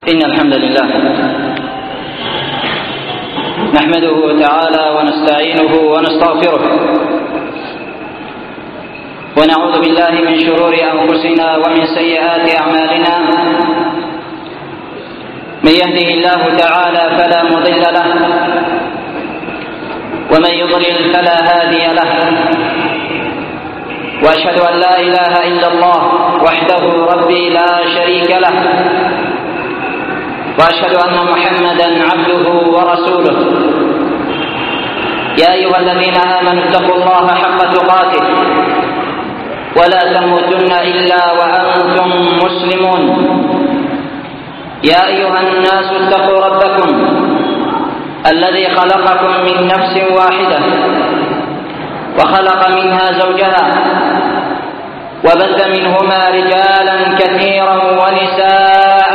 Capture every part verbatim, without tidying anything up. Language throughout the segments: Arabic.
إن الحمد لله نحمده تعالى ونستعينه ونستغفره ونعوذ بالله من شرور أنفسنا ومن سيئات أعمالنا. من يهده الله تعالى فلا مضل له ومن يضلل فلا هادي له، وأشهد أن لا إله إلا الله وحده ربي لا شريك له، وأشهد أن محمدا عبده ورسوله. يا أيها الذين آمنوا اتقوا الله حق تقاته ولا تموتن إلا وأنتم مسلمون. يا أيها الناس اتقوا ربكم الذي خلقكم من نفس واحدة وخلق منها زوجها وبث منهما رجالا كثيرا ونساء،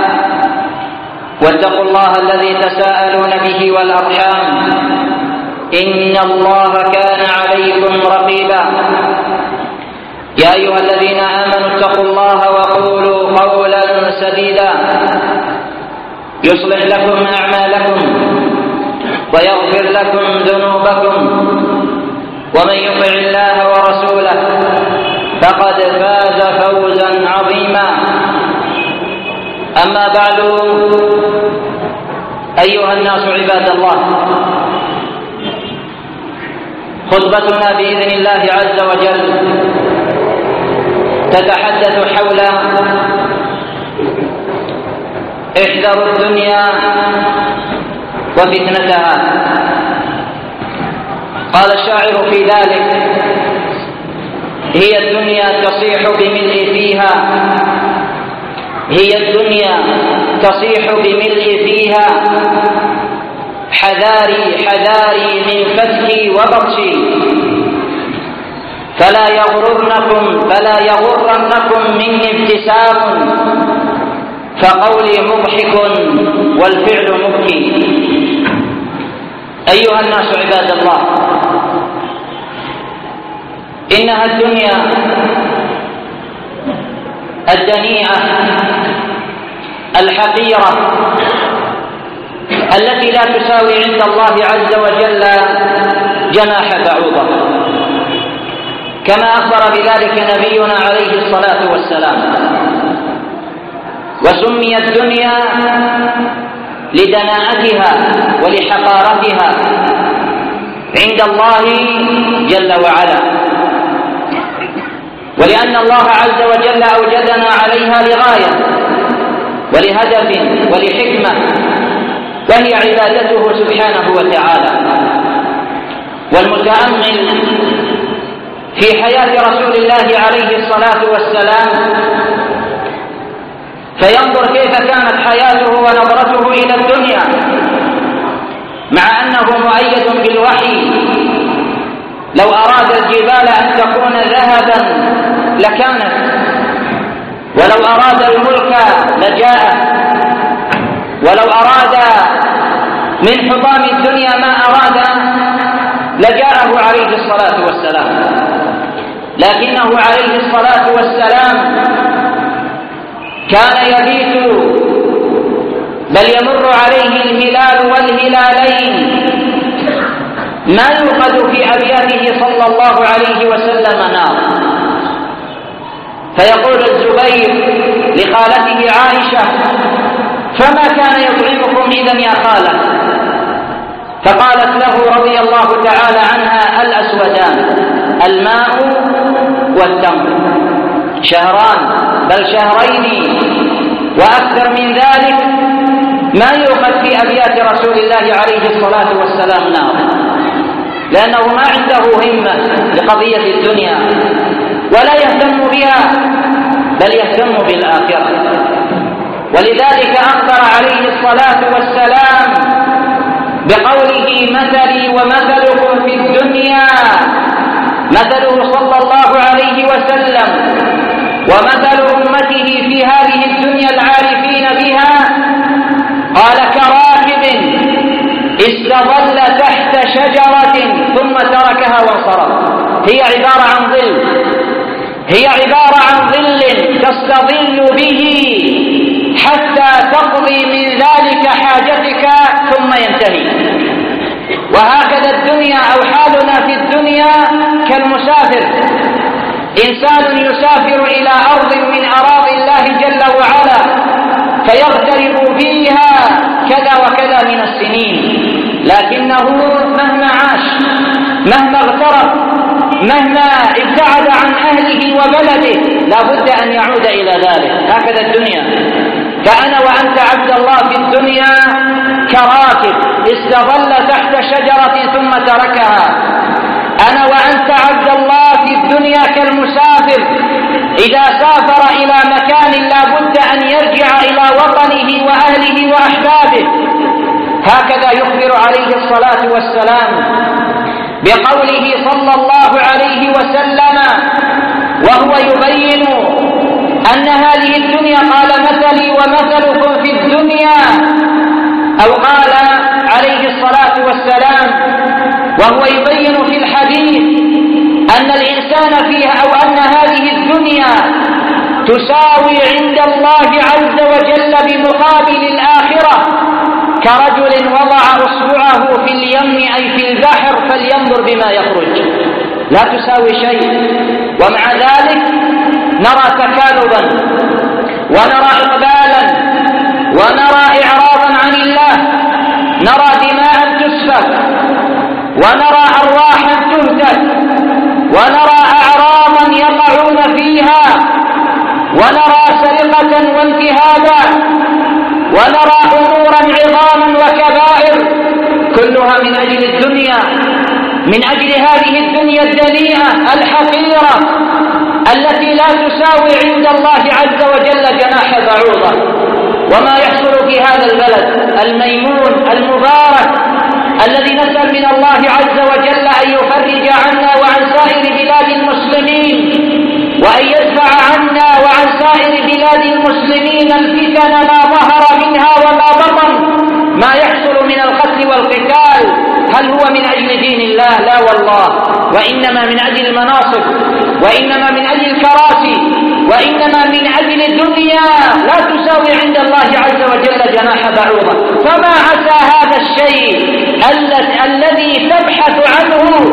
واتقوا الله الذي تساءلون به والأرحام إن الله كان عليكم رقيبا. يا أيها الذين آمنوا اتقوا الله وقولوا قولا سديدا يصلح لكم أعمالكم ويغفر لكم ذنوبكم، ومن يطع الله ورسوله فقد فاز فوزا عظيما. أما بعد، أيها الناس عباد الله، خطبتنا بإذن الله عز وجل تتحدث حول احذروا الدنيا وفتنتها. قال الشاعر في ذلك: هي الدنيا تصيح بملء فيها، هي الدنيا تصيح بملء فيها، حذاري حذاري من فتحي وبطشي، فلا يغررنكم فلا يغرنكم مني ابتسام، فقولي مضحك والفعل مبكي. أيها الناس عباد الله، إنها الدنيا الدنيئة الحقيرة التي لا تساوي عند الله عز وجل جناح بعوضة، كما أخبر بذلك نبينا عليه الصلاة والسلام. وسميت الدنيا لدناءتها ولحقارتها عند الله جل وعلا، ولأن الله عز وجل أوجدنا عليها لغاية ولهدف ولحكمة، وهي عبادته سبحانه وتعالى. والمتأمل في حياة رسول الله عليه الصلاة والسلام فينظر كيف كانت حياته ونظرته إلى الدنيا، مع أنه مؤيد بالوحي. لو أراد الجبال أن تكون ذهبا لكانت، ولو أراد الملك لجاءت، ولو أراد من حطام الدنيا ما أراد لجاءه عليه الصلاة والسلام. لكنه عليه الصلاة والسلام كان يبيت، بل يمر عليه الهلال والهلالين ما يوقد في أبياته صلى الله عليه وسلم نار. فيقول الزبير لخالته عائشة: فما كان يطعمكم إذن يا خالة؟ فقالت له رضي الله تعالى عنها: الأسودان، الماء والتمر، شهران بل شهرين وأكثر من ذلك ما يوقد في أبيات رسول الله عليه الصلاة والسلام نار، لأنه ما عنده همة لقضية الدنيا ولا يهتم بها، بل يهتم بالآخرة. ولذلك أخبر عليه الصلاة والسلام بقوله: مثلي ومثلكم في الدنيا، مثله صلى الله عليه وسلم ومثل أمته في هذه الدنيا العارفين بها، قال كراكب استظل تحت شجرة ثم تركها وانصرف. هي عبارة عن ظل، هي عبارة عن ظل تستظل به حتى تقضي من ذلك حاجتك ثم ينتهي. وهكذا الدنيا أو حالنا في الدنيا كالمسافر، إنسان يسافر إلى أرض من أراضي الله جل وعلا فيغترب فيها كذا وكذا من السنين، لكنه مهما عاش، مهما اغترب، مهما ابتعد عن أهله وبلده لا بد أن يعود إلى ذلك. هكذا الدنيا. فأنا وأنت عبد الله في الدنيا كراكب استظل تحت شجرة ثم تركها. أنا وأنت عبد الله في الدنيا كالمسافر إذا سافر إلى مكان لا بد أن يرجع إلى وطنه وأهله وأحبابه. هكذا يخبر عليه الصلاة والسلام بقوله صلى الله عليه وسلم وهو يبين أن هذه الدنيا، قال مثلي ومثلكم في الدنيا، أو قال عليه الصلاة والسلام وهو يبين في الحديث أن الإنسان فيها أو أن هذه الدنيا تساوي عند الله عز وجل بمقابل الآخرة كرجل وضع أصبعه في اليم أي في البحر فلينظر بما يخرج، لا تساوي شيء. ومع ذلك نرى تكالبا ونرى إقبالا ونرى إعراضا عن الله، نرى دماء تسفك ونرى أرواحا تهتك ونرى أعراضا يقعون فيها ونرى سرقة وانتهابا ونرى أمورا عظاما وكبائر كلها من أجل الدنيا، من أجل هذه الدنيا الدنيئة الحقيرة التي لا تساوي عند الله عز وجل جناح بعوضة. وما يحصل في هذا البلد الميمون المبارك الذي نسأل من الله عز وجل أن يفرج عنا وعن سائر بلاد المسلمين وأن يدفع عنا وعن سائر بلاد المسلمين الفتن ما ظهر منها وما بطن. ما يحصل من القتل والقتال هل هو من أجل دين الله؟ لا والله، وإنما من أجل المناصب، وإنما من أجل الكراسي، وإنما من أجل الدنيا لا تساوي عند الله عز وجل جناح بعوضة. فما عسى هذا الشيء الذي تبحث عنه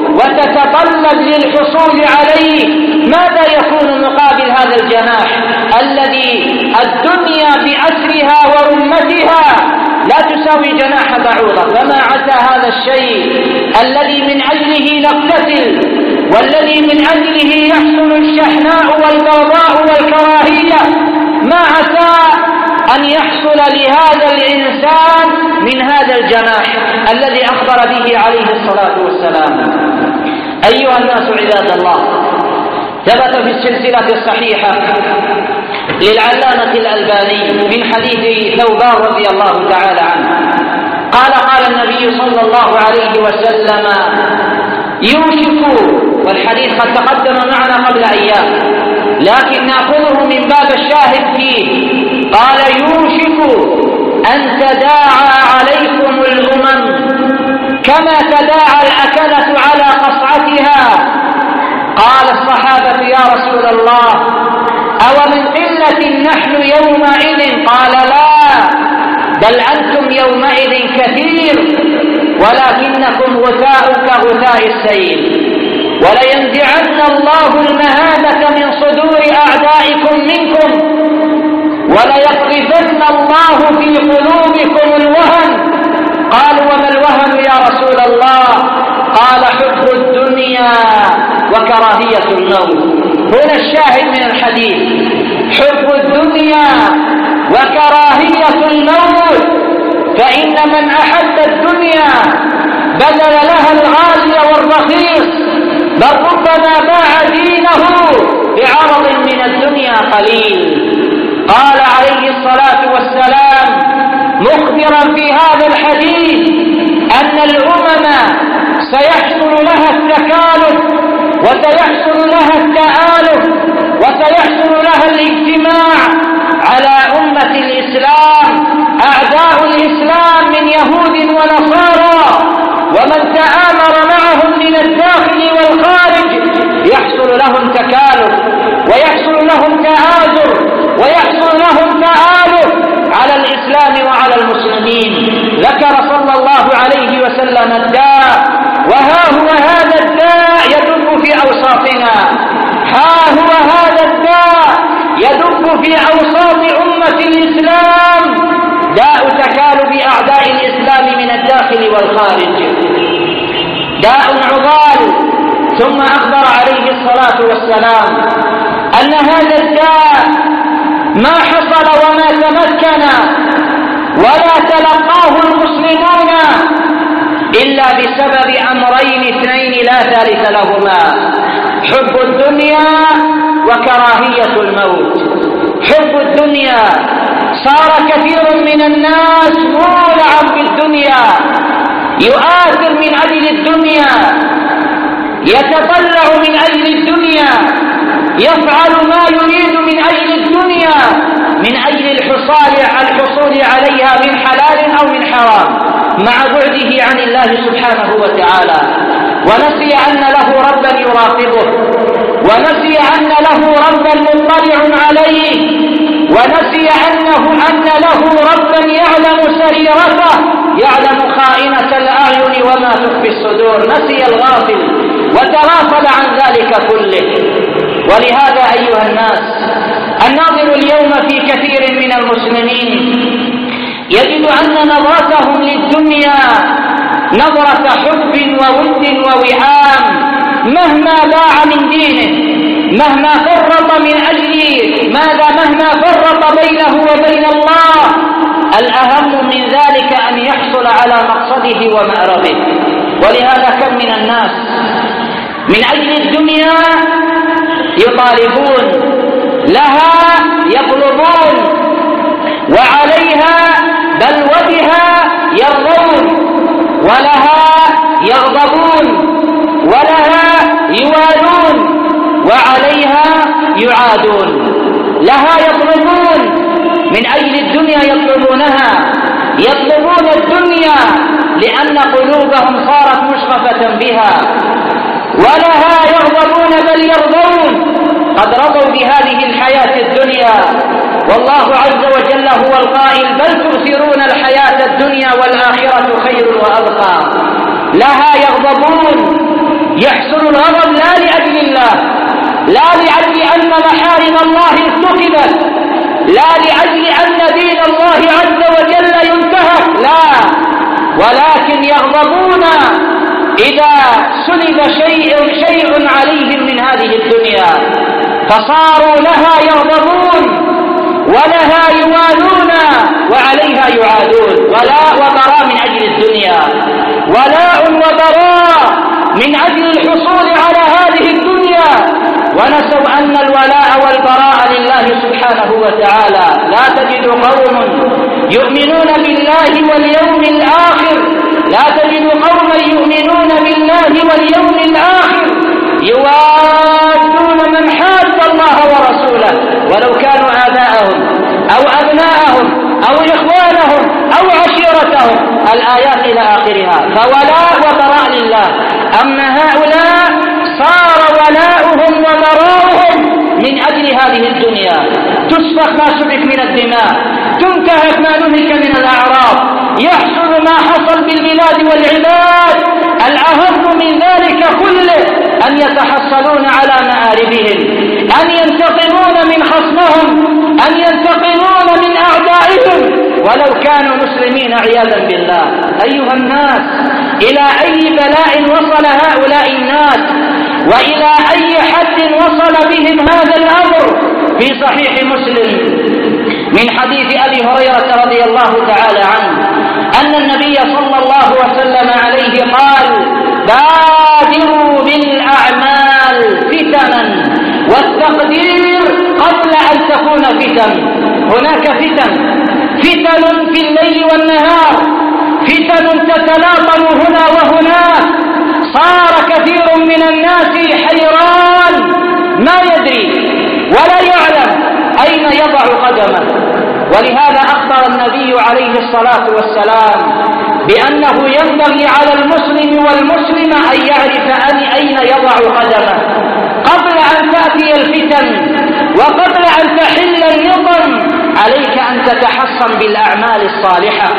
وتتطلب للحصول عليه ماذا يكون مقابل هذا الجناح الذي الدنيا بأسرها ورمتها لا تساوي جناح بعوضة؟ فما عسى هذا الشيء الذي من أجله نقتتل والذي من أجله يحصل الشحناء والبغضاء والكراهية، ما عسى أن يحصل لهذا الإنسان من هذا الجناح الذي أخبر به عليه الصلاة والسلام. أيها الناس عباد الله، ثبت في السلسلة الصحيحة للعلامة الألباني من حديث ثوبان رضي الله تعالى عنه قال قال النبي صلى الله عليه وسلم يوشك، والحديث قد تقدم معنا قبل أيام لكن نأخذه من باب الشاهد فيه، قال يوشك أن تداعى عليكم الأمم كما تداعى الأكلة على قصعتها. قال الصحابة يا رسول الله أو من قلة نحن يومئذ؟ قال لا، بل أنتم يومئذ كثير ولكنكم غثاء كغثاء السيل. ولينزعن الله المهابة من صدور أعدائكم منكم وليقذفن الله في قلوبكم الوهن. قالوا وما الوهن يا رسول الله؟ قال حب الدنيا وكراهية الموت. هنا الشاهد من الحديث حب الدنيا وكراهية الموت، فإن من أحب الدنيا بذل لها الغالي والرخيص، بل ربما باع دينه بعرض من الدنيا قليل. قال عليه الصلاة والسلام مخبرا في هذا الحديث أن الأمم سيحصل لها التكالف وسيحصل لها التآلف وسيحصل لها الاجتماع على أمة الإسلام، أعداء الإسلام من يهود ونصارى ومن تآمر معهم من الداخل والخارج يحصل لهم تكالف ويحصل لهم تآزر ويحصل لهم تآلف وسلم الداء، وها هو هذا الداء يدب في أوساطنا، ها هو هذا الداء يدب في أوساط أمة الإسلام، داء تكالب أعداء الإسلام من الداخل والخارج، داء عضال. ثم أخبر عليه الصلاة والسلام أن هذا الداء ما حصل وما تمكن ولا تلقاه المسلمون إلا بسبب أمرين اثنين لا ثالث لهما: حب الدنيا وكراهية الموت. حب الدنيا، صار كثير من الناس مولعا بالدنيا، يؤثر من أجل الدنيا، يتطلع من أجل الدنيا، يفعل ما يريد من أجل الدنيا، من أجل الحصول الحصول عليها من حلال أو من حرام، مع بعده عن الله سبحانه وتعالى، ونسي أن له ربا يراقبه، ونسي أن له ربا مطلع عليه، ونسي أنه أن له ربا يعلم سريرته، يعلم خائنة الأعين وما تخفي الصدور. نسي الغافل وتغافل عن ذلك كله. ولهذا أيها الناس، الناظر اليوم في كثير من المسلمين يجد أن نظرتهم للدنيا نظرة حب وود ووئام، مهما باع من دينه، مهما فرط من أجله ماذا مهما فرط بينه وبين الله، الأهم من ذلك أن يحصل على مقصده ومأربه. ولهذا كم من الناس من أجل الدنيا يطالبون، لها يطلبون، وعليها بل وبها يرضون، ولها يغضبون، ولها يوالون، وعليها يعادون. لها يطلبون، من أجل الدنيا يطلبونها، يطلبون الدنيا لأن قلوبهم صارت مشغفة بها. ولها يغضبون بل يرضون، قد رضوا بهذه الحياة الدنيا، والله عز وجل هو القائل: بل تؤثرون الحياة الدنيا والآخرة خير وأبقى. لها يغضبون، يحصل الغضب لا لأجل الله، لا لأجل أن محارم الله ارتكبت، لا لأجل أن دين الله عز وجل ينتهك، لا، ولكن يغضبون إذا سلب شيء شيء عليهم من هذه الدنيا، فصاروا لها يغضبون ولها يوالون وعليها يعادون. ولاء وبراء من أجل الدنيا، ولاء وبراء من أجل الحصول على هذه الدنيا، ونسوا أن الولاء والبراء لله سبحانه وتعالى. لا تجد قوم يؤمنون بالله واليوم الآخر، لا تجد قوما يؤمنون بالله واليوم الآخر يوادون من حاد الله ورسوله ولو كانوا آباءهم أو أبناءهم أو إخوانهم أو عشيرتهم، الآيات إلى آخرها. فولاء وبراء لله. أما هؤلاء صار ولاؤهم وبراؤهم من أجل هذه الدنيا، تسفك ما سفك من الدماء، تنتهك ما نهك من الأعراض، يحصل ما حصل بالبلاد والعباد. الأهم من ذلك كله أن يتحصلون على مآربهم، أن ينتقمون من خصمهم، أن ينتقمون من أعدائهم ولو كانوا مسلمين عياذا بالله. أيها الناس، إلى أي بلاء وصل هؤلاء الناس، وإلى أي حد وصل بهم هذا الأمر. في صحيح مسلم من حديث أبي هريرة رضي الله تعالى عنه أن النبي صلى الله وسلم عليه قال: بادروا بالأعمال فتنا والتقدير قبل أن تكون فتن. هناك فتن، فتن في الليل والنهار، فتن تتلاطم هنا وهناك. صار كثير من الناس حيران، ما يدري ولا يعلم أين يضع قدمه. ولهذا أخبر النبي عليه الصلاة والسلام بأنه ينبغي على المسلم والمسلم أن يعرف أن أين يضع قدمه قبل أن تأتي الفتن وقبل أن تحل النقم. عليك أن تتحصن بالأعمال الصالحة،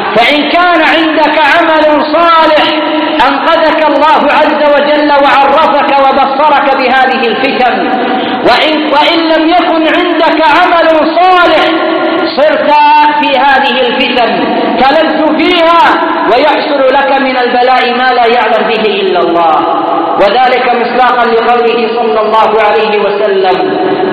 فإن كان عندك عمل صالح أنقذك الله عز وجل وعرفك وبصرك بهذه الفتن، وإن, وإن لم يكن عندك عمل صالح صرت في هذه الفتن تلذ فيها ويحصل لك من البلاء ما لا يعلم به إلا الله. وذلك مصداقا لقوله صلى الله عليه وسلم: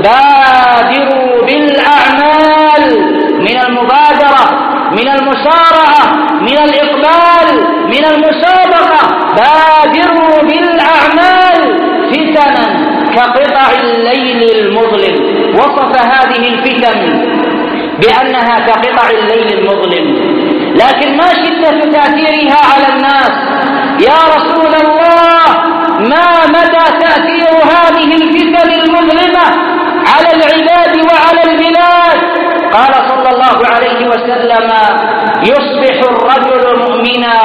بادروا بالأعمال، من المبادرة، من المسارعة، من الإقبال، من المسابقة. بادروا بالأعمال فتنا كقطع الليل المظلم. وصف هذه الفتن بأنها كقطع الليل المظلم، لكن ما شدة تأثيرها على الناس؟ يا رسول الله، ما مدى تأثير هذه الفتن المظلمة على العباد وعلى البلاد؟ قال صلى الله عليه وسلم: يصبح الرجل مؤمنا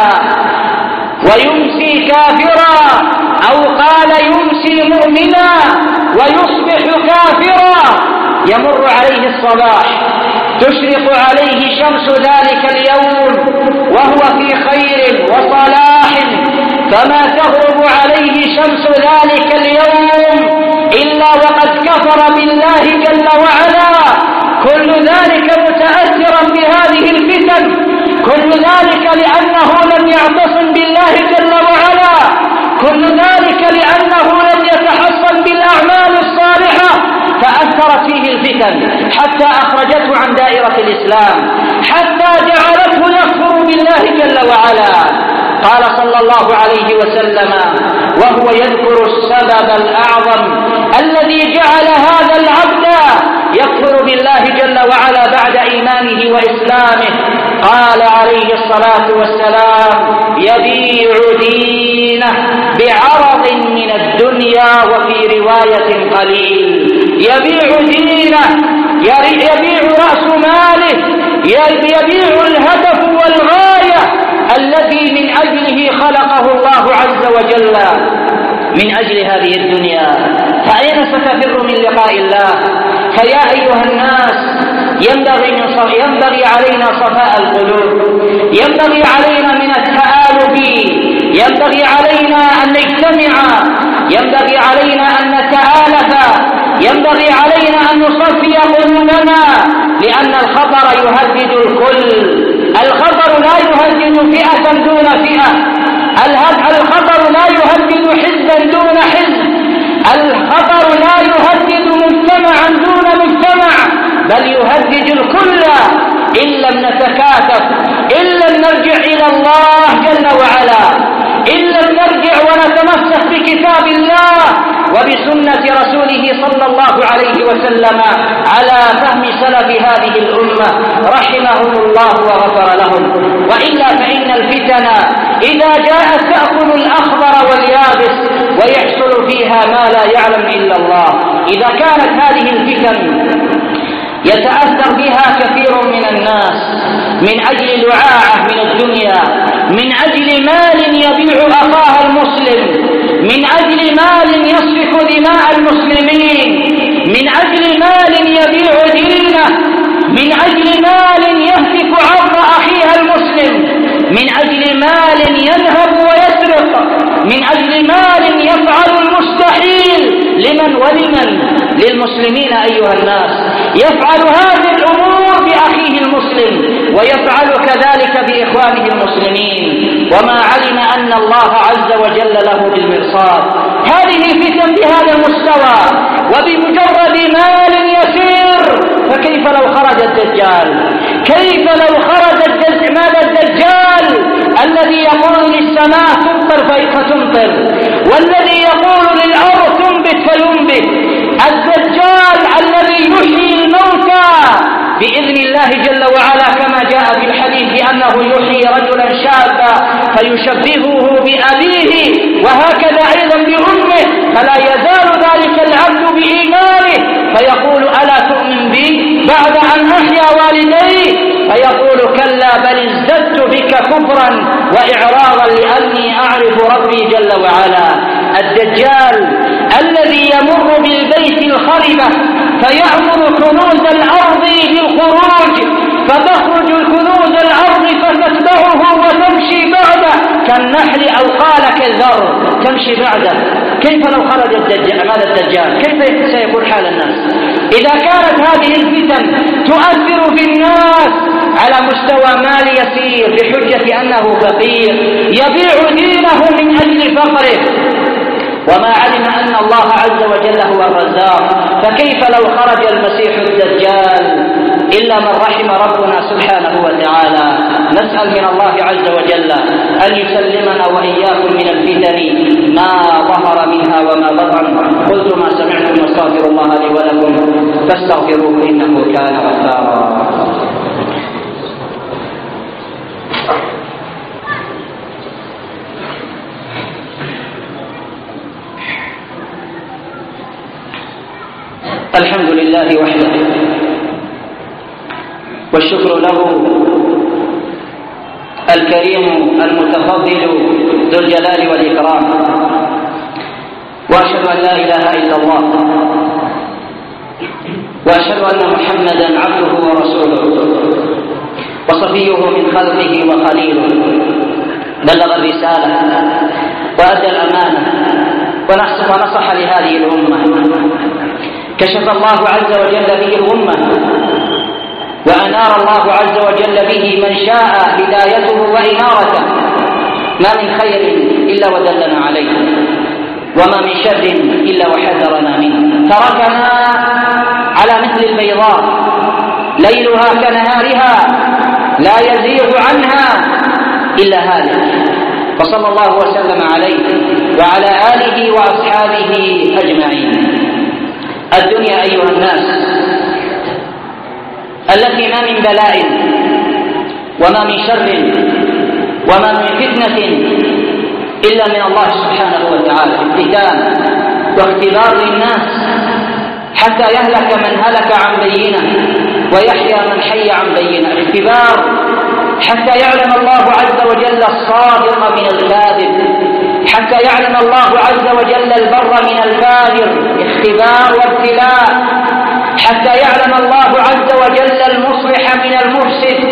ويمسي كافرا، أو قال يمسي مؤمنا ويصبح كافرا. يمر عليه الصباح تشرق عليه شمس ذلك اليوم وهو في خير وصلاح، فما تغرب عليه شمس ذلك اليوم إلا وقد كفر بالله جل وعلا. كل ذلك متأثرا بهذه الفتن، كل ذلك لأنه لم يعتصم بالله جل وعلا، كل ذلك لأنه لم يتحصن بالأعمال الصالحة، فأثرت فيه الفتن حتى أخرجته عن دائرة الإسلام، حتى جعلته يكفر بالله جل وعلا. قال صلى الله عليه وسلم وهو يذكر السبب الأعظم الذي جعل هذا العبد يكفر بالله جل وعلا بعد إيمانه وإسلامه، قال عليه الصلاة والسلام: يبيع دينه بعرض من الدنيا، وفي رواية قليل. يبيع دينه، يبيع رأس ماله، يبيع الهدف والغاية الذي من أجله خلقه الله عز وجل من أجل هذه الدنيا. فأين ستفر من لقاء الله؟ فيا أيها الناس، ينبغي, ينبغي علينا صفاء القلوب، ينبغي علينا من التآلف، ينبغي علينا أن نجتمع، ينبغي علينا أن نتآلف، ينبغي علينا أن نصفي قلوبنا، لأن الخطر يهدد الكل. الخطر لا يهدد فئة دون فئة، الخطر لا يهدد حزبا دون حزب، الخطر لا يهدد مجتمعا دون مجتمع، بل يهدد الكل إن لم نتكاتف، إن لم نرجع إلى الله جل وعلا، إن لم نرجع ونتمسك بكتاب الله وبسنة رسوله صلى الله عليه وسلم على فهم سلف هذه الأمة رحمهم الله وغفر لهم. وإلا فإن الفتن إذا جاءت تأكل الأخضر واليابس ويحصل فيها ما لا يعلم إلا الله. إذا كانت هذه الفتن يتأثر بها كثير من الناس من أجل لعاعة من الدنيا، من أجل مال يبيع أخاه المسلم، من أجل مال يسفك دماء المسلمين، من أجل مال يبيع دينه، من أجل مال يهتك عرض أخيها المسلم، من أجل مال يذهب ويسرق، من أجل مال يفعل المستحيل. لمن ولمن؟ للمسلمين أيها الناس. يفعل هذه الأمور بأخيه المسلم ويفعل كذلك بإخوانه المسلمين، وما علم أن الله عز وجل له بالمرصاد. هذه فتن بهذا المستوى وبمجرد مال يسير، فكيف لو خرج الدجال؟ كيف لو خرج الدجال؟ ماذا الدجال الذي يقول للسماء تمطر فتمطر، والذي يقول للأرض تنبت فينبت، الدجال الذي يحيي الموتى بإذن الله جل وعلا كما جاء في الحديث أنه يحيي رجلا شابا فيشبهه بأبيه وهكذا أيضا بأمه، فلا يزال ذلك العبد بإيمانه فيقول: ألا تؤمن بي بعد أن أحيا والدي؟ فيقول: كلا بل ازددت بك كفرا وإعراضا لأني أعرف ربي جل وعلا. الدجال الذي يمر بالبيت الخربة فيأمر كنوز الأرض بالخروج، فتخرج الكنوز الأرض فتتبعه يمشي بعده. كيف لو خرج الدجال؟ ماذا الدجال؟ كيف سيكون حال الناس؟ إذا كانت هذه الفتن تؤثر في الناس على مستوى مال يسير بحجة أنه فقير يبيع دينه من أجل فقره، وما علم أن الله عز وجل هو الرزاق، فكيف لو خرج المسيح الدجال؟ إلا من رحم ربنا سبحانه وتعالى. نسأل من الله عز وجل أن يسلمنا وإياكم من الفتن ما ظهر منها وما بطن. قلت ما سمعتم واستغفر الله لي ولكم فاستغفروه إنه كان غفارا. الحمد لله وحده والشكر له الكريم المتفضل ذو الجلال والإكرام، وأشهد أن لا إله إلا الله، وأشهد أن محمدا عبده ورسوله وصفيه من خلقه وخليله، بلغ الرسالة وأدى الأمانة ونصح لهذه الأمة، كشف الله عز وجل به الأمة، وأنار الله عز وجل به من شاء هدايته وإنارته. ما من خير إلا ودلنا عليه، وما من شر إلا وحذرنا منه. تركنا على مثل البيضاء ليلها كنهارها لا يزيغ عنها إلا هالك، وصلى الله وسلم عليه وعلى آله وأصحابه أجمعين. الدنيا أيها الناس التي ما من بلاء وما من شر وما من فتنة إلا من الله سبحانه وتعالى، ابتلاء واختبار للناس حتى يهلك من هلك عن بينه ويحيى من حي عن بينه، اختبار حتى يعلم الله عز وجل الصادق من الكاذب، حتى يعلم الله عز وجل البر من الفاجر، اختبار وابتلاء حتى يعلم الله عز وجل المصلح من المفسد،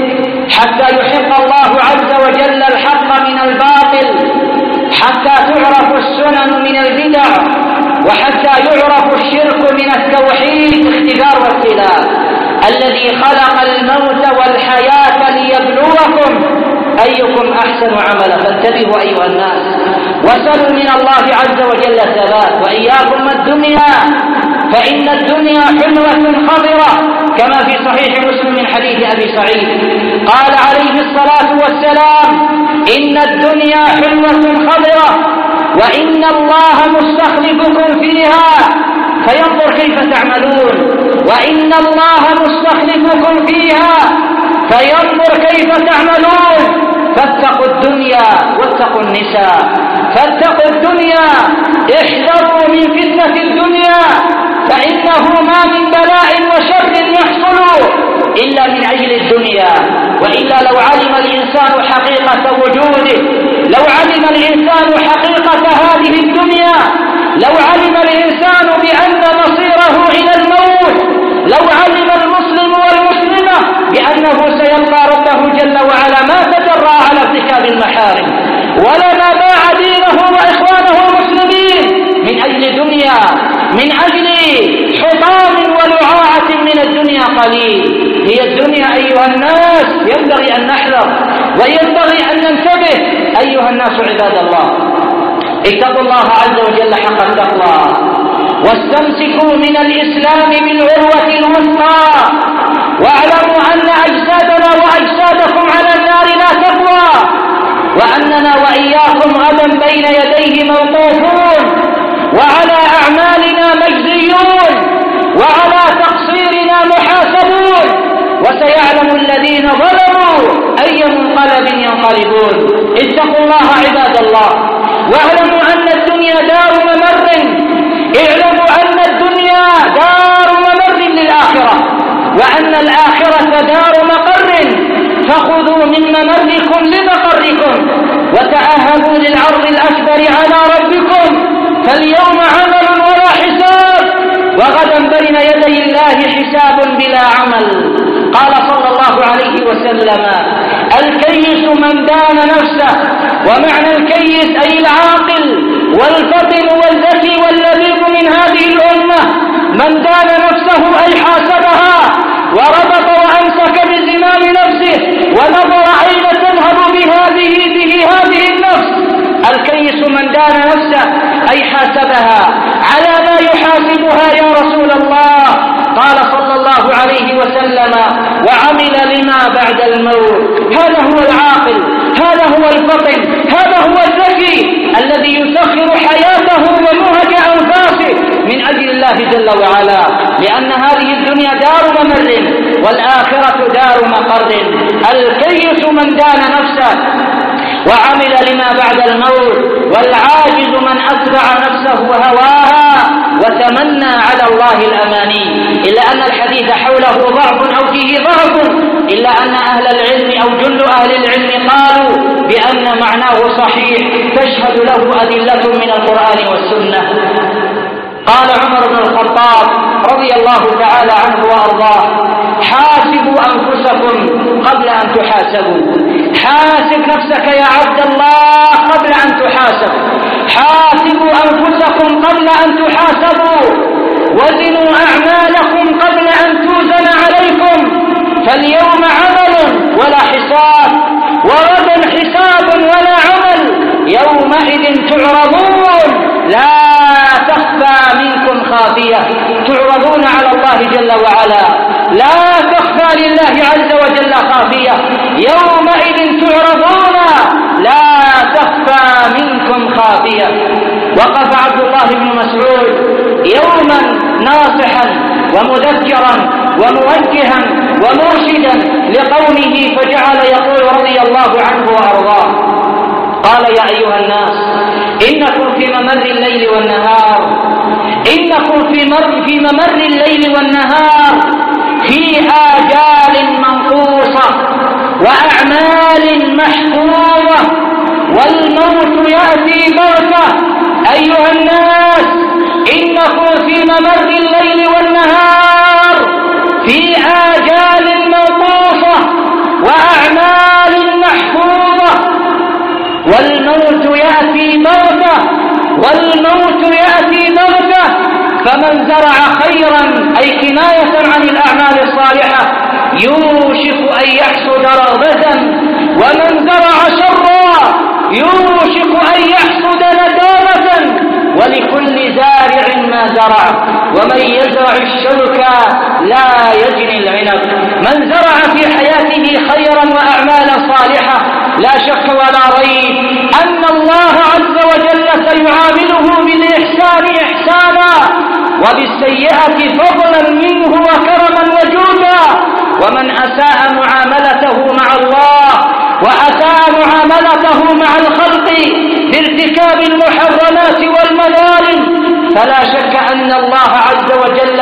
حتى يحق الله عز وجل الحق من الباطل، حتى تعرف السنن من البدع، وحتى يعرف الشرك من التوحيد. اختبار وابتلاء. الذي خلق الموت والحياة ليبلوكم أيكم أحسن عملا. فانتبهوا أيها الناس وسلوا من الله عز وجل الثبات. وإياكم الدنيا فإن الدنيا حلوة خضرة، كما في صحيح مسلم من حديث أبي سعيد قال عليه الصلاة والسلام: إن الدنيا حلوة خضرة وإن الله مستخلفكم فيها فينظر كيف تعملون. وإن الله مستخلفكم فيها فينظر كيف تعملون. فاتقوا الدنيا واتقوا النساء. فاتقوا الدنيا، احذروا من فتنة الدنيا، فإنه ما من بلاء وشر يحصل إلا من أجل الدنيا. وإلا لو علم الإنسان حقيقة وجوده، لو علم الإنسان حقيقة هذه الدنيا، لو علم الإنسان بأن مصيره إلى الموت، لو علم المسلم والمسلمة بأنه سيلقى ربه جل وعلا ما تجرى على ارتكاب المحارم، ولما باع دينه وإخوانه المسلمين من أجل دنيا، من أجل حطام ولعاعة من الدنيا قليل. هي الدنيا أيها الناس ينبغي أن نحذر وينبغي أن ننتبه. أيها الناس عباد الله، اتقوا الله عز وجل حق التقوى، واستمسكوا من الإسلام بالعروة الوثقى، واعلموا أن أجسادنا وأجسادكم على النار لا تقوى، وأننا وإياكم غدا بين يديه موقوفون، وعلى أعمالنا مجزيون، وعلى تقصيرنا محاسبون، وسيعلم الذين ظلموا أي منقلب ينقلبون. اتقوا الله عباد الله، واعلموا أن الدنيا دار ممر. اعلموا أن الدنيا دار ممر للآخرة، وأن الآخرة دار مقر. فخذوا من ممركم لمقركم، وتأهبوا للعرض الأكبر على ربكم، فاليوم عمل ولا حساب، وغدا بين يدي الله حساب بلا عمل. قال صلى الله عليه وسلم: الكيس من دان نفسه. ومعنى الكيس أي العاقل والفطن والذكي واللبيب من هذه الأمة من دان نفسه أي حاسبها وربط وأمسك بزمام نفسه ونظر أين تذهب بهذه به هذه النفس. الكيس من دان نفسه أي حاسبها على ما يحاسبها يا رسول الله. قال صلى الله عليه وسلم وعمل لما بعد الموت. هذا هو العاقل، هذا هو الفطن، هذا هو الذكي الذي يسخر حياته ومهج أنفاسه من أجل الله جل وعلا، لأن هذه الدنيا دار ممر والآخرة دار مقر. الكيس من دان نفسه وعمل لما بعد الموت، والعاجز من أتبع نفسه هواها وتمنى على الله الأماني. إلا أن الحديث حوله ضعف أو فيه ضعف، إلا أن أهل العلم أو جل أهل العلم قالوا بأن معناه صحيح تشهد له أدلة من القرآن والسنة. قال عمر بن الخطاب رضي الله تعالى عنه وأرضاه حاسبوا أنفسكم قبل أن تحاسبوا. حاسب نفسك يا عبد الله قبل أن تحاسب. حاسبوا أنفسكم قبل أن تحاسبوا، وزنوا أعمالكم قبل أن توزن عليكم، فاليوم عمل ولا حساب، وغدا حساب ولا عمل، يومئذ تعرضون لا تخفى منكم خافية. تعرضون على الله جل وعلا، لا تخفى لله عز وجل خافية. يومئذ تعرضون لا تخفى منكم خافية. وقف عبد الله بن مسعود يوما ناصحا ومذكرا وموجها ومرشدا لقومه، فجعل يقول رضي الله عنه وأرضاه قال يا أيها الناس إنكم في ممر الليل والنهار إنكم في مر في ممر الليل والنهار في آجال منقوصة وأعمال محفوظة، والموت يأتي بغتة. أيها الناس إنكم في ممر الليل والنهار في آجال منقوصة وأعمال محفوظة، والموت يأتي بغتة والموت يأتي بغتة. فمن زرع خيرا أي كناية عن الأعمال الصالحة يوشك أن يحصد رغبة، ومن زرع شرا يوشك أن يحصد ندامة، ولكل زارع ما زرع، ومن يزرع الشوك لا يجني العنب. من زرع في حياته خيرا وأعمالا صالحة لا شك ولا ريب أن الله عز وجل سيعامله بالإحسان إحسانا، وبالسيئة فضلا منه وكرما وجودا. ومن أساء معاملته مع الله وأساء معاملته مع الخلق في ارتكاب المحرمات والمظالم فلا شك أن الله عز وجل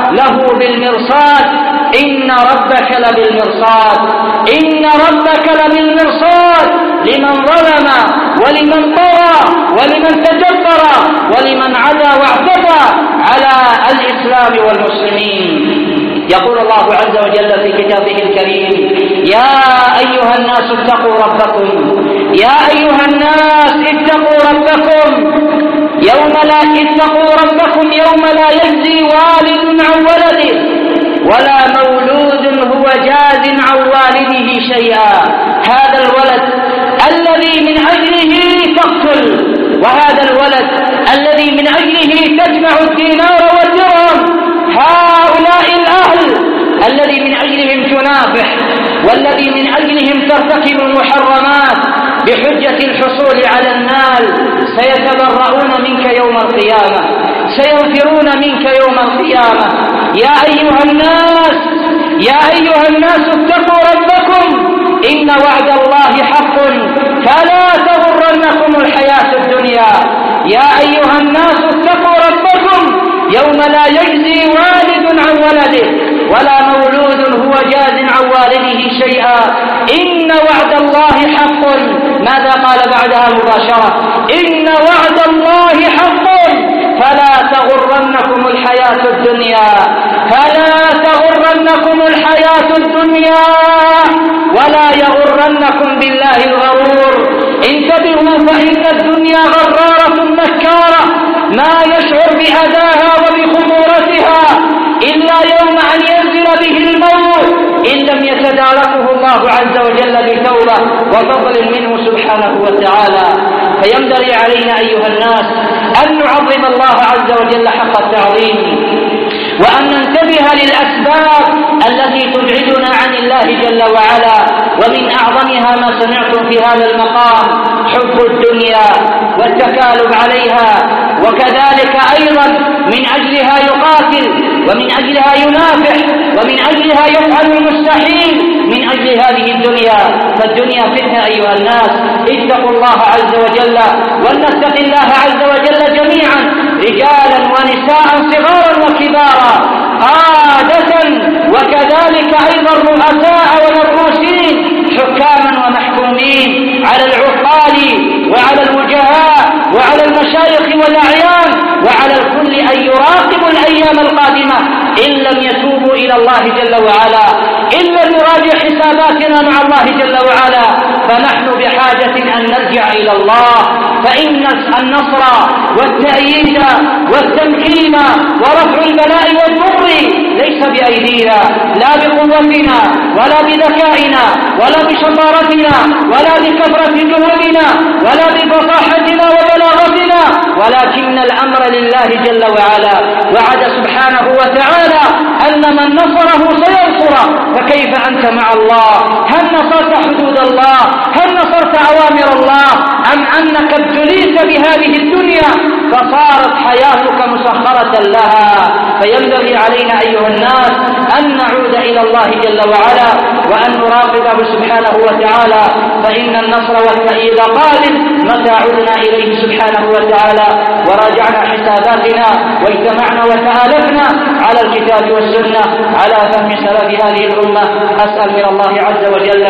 له بالمرصاد. إن ربك لبالمرصاد إن ربك لبالمرصاد لمن ظلم ولمن طغى ولمن تجبر ولمن عدا واعتدى على الإسلام والمسلمين. يقول الله عز وجل في كتابه الكريم يا أيها الناس اتقوا ربكم يا أيها الناس اتقوا ربكم يوم لا اتقوا ربكم يوم لا يجزي والد عن ولده ولا مولود هو جاز عن والده شيئا. هذا الولد الذي من أجله تقتل، وهذا الولد الذي من أجله تجمع الدينار والدرهم، هؤلاء الأهل الذي من أجلهم تنافح والذي من أجلهم ترتكب المحرمات بحجة الحصول على المال سيتبرؤون منك يوم القيامة، سينفرون منك يوم القيامة. يا أيها الناس يا أيها الناس اتقوا ربكم إن وعد الله حق فلا تغرنكم الحياة الدنيا. يا أيها الناس اتقوا ربكم يوم لا يجزي والد عن ولده ولا مولود هو جاز عن والده شيئا. إن وعد الله حق. ماذا قال بعدها مباشرة؟ إن وعد الله حق فلا تغرنكم الحياة الدنيا فلا تغرنكم الحياة الدنيا ولا يغرنكم بالله الغرور. انتبهوا فإن الدنيا غرارة ما يشعر بأذاها وبخطورتها إلا يوم أن ينزل به الموت إن لم يتداركه الله عز وجل بتوبة وفضل منه سبحانه وتعالى. فينبغي علينا أيها الناس أن نعظم الله عز وجل حق التعظيم، وأن ننتبه للأسباب التي تبعدنا عن الله جل وعلا، ومن أعظمها ما سمعتم في هذا المقام حب الدنيا والتكالب عليها، وكذلك أيضا من أجلها يقاتل، ومن أجلها ينافح، ومن أجلها يفعل المستحيل من أجل هذه الدنيا. فالدنيا فتنة أيها الناس، اتقوا الله عز وجل ولنتق الله عز وجل جميعا، رجالا ونساء صغارا وكبارا، قادة وكذلك أيضا رؤساء ومرؤوسين، حكاما ومحكومين، على العقال وعلى الوجهاء وعلى المشايخ والأعيان وعلى الكل أن يراقبوا الأيام القادمة إن لم يتوبوا إلى الله جل وعلا، إن لم نراجع حساباتنا مع الله جل وعلا، فنحن بحاجة أن نرجع إلى الله. فإن النصر والتأييد والتمكين ورفع البلاء والضر ليس بأيدينا، لا بقوتنا ولا بذكائنا ولا بشطارتنا ولا بكثرة جهودنا ولا بفصاحتنا وبلاغتنا، ولكن الأمر لله جل وعلا. وعد سبحانه وتعالى أن من نصره سينصره، فكيف أنت مع الله؟ هل نصرت حدود الله؟ هل نصرت أوامر الله؟ أم أنك ابتليت بهذه الدنيا فصارت حياتك مسخرة لها؟ فينبغي علينا أيها الناس أن نعود إلى الله جل وعلا وأن نراقبه سبحانه وتعالى، فإن النصر والتأييد قادم متى عدنا إليه سبحانه وتعالى وراجعنا حساباتنا واجتمعنا وتآلفنا على الكتاب والسنة على فهم سلف هذه الأمة. أسأل من الله عز وجل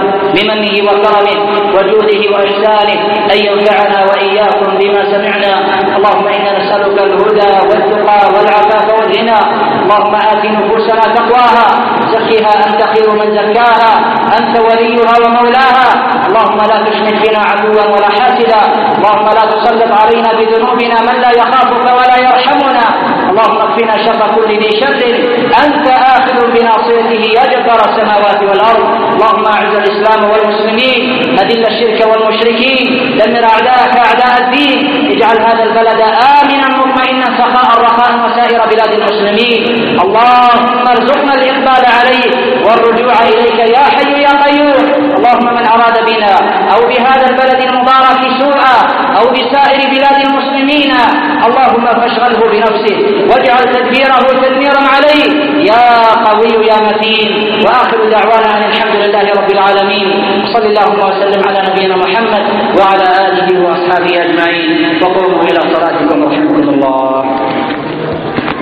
بمنه وكرمه وجوده وإحسانه أن ينفعنا وإياكم بما سمعنا. اللهم إنا نسألك الهدى والتقى والعفاف والغنى. اللهم آت نفوسنا تقواها، زكها أنت خير من زكاها، أنت وليها ومولاها. اللهم لا تشمت بنا عدوا ولا حاسدا، اللهم لا تسلط علينا بذنوبنا من لا يخافك ولا يرحمنا. اللهم اكفنا شر كل ذي شر، أنت آخذ بناصيته يا جبار السماوات والأرض. اللهم أعز الإسلام والمسلمين، أذل الشرك والمشركين، دمر أعداءك أعداء الدين، اجعل هذا البلد آمنا مطمئنا سخاء رخاء وسائر بلاد المسلمين. اللهم ارزقنا الإقبال عليك والرجوع إليك يا حي يا قيوم. اللهم من أراد بنا أو بهذا البلد المبارك سوءا أو بسائر بلاد المسلمين اللهم فاشغله بنفسه واجعل تدبيره تدميرا عليه يا قوي يا متين. وآخر دعوانا أن الحمد لله رب العالمين، صلى اللهم وسلم على نبينا محمد وعلى آله وأصحابه أجمعين، وقوموا إلى صلاتكم رحمكم الله.